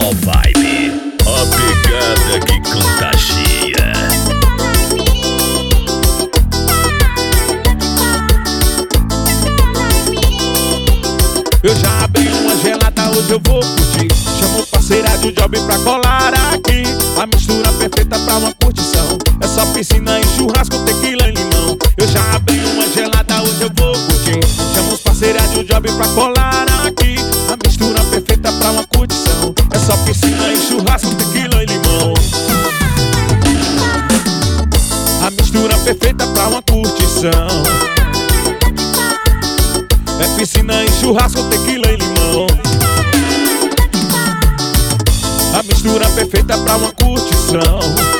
Mó vibe, a pegada que contagia. Eu já abri uma gelada, hoje eu vou curtir. Chamo parceira de job pra colar aqui. A mistura perfeita pra uma curtição. É só piscina e churrasco, tequila e limão. Eu já abri uma gelada, hoje eu vou curtir. Chamo parceira de job pra colar aqui. A mistura perfeita pra uma curtição. É só piscina e churrasco, tequila e limão. A mistura perfeita pra uma curtição. É piscina e churrasco, tequila e limão. A mistura perfeita pra uma curtição.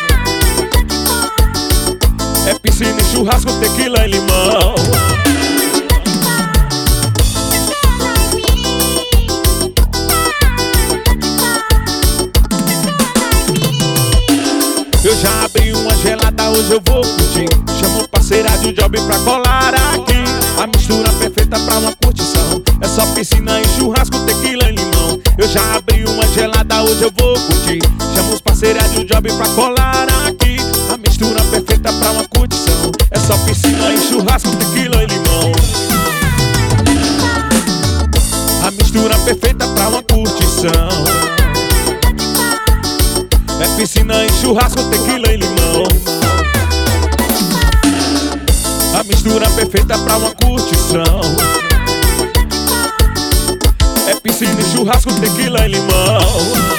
É piscina e churrasco, tequila e limão. Eu já abri uma gelada, hoje eu vou curtir. Chamo parceira de job pra colar aqui. A mistura perfeita pra uma curtição. É só piscina e churrasco, tequila e limão. Eu já abri uma gelada, hoje eu vou curtir. Chamo os parceiros de job pra colar aqui. A mistura perfeita pra uma curtição. É só piscina e churrasco, tequila e limão. A mistura perfeita pra uma curtição. É piscina e churrasco, tequila e limão. A mistura perfeita pra uma curtição. É piscina e churrasco, tequila e limão.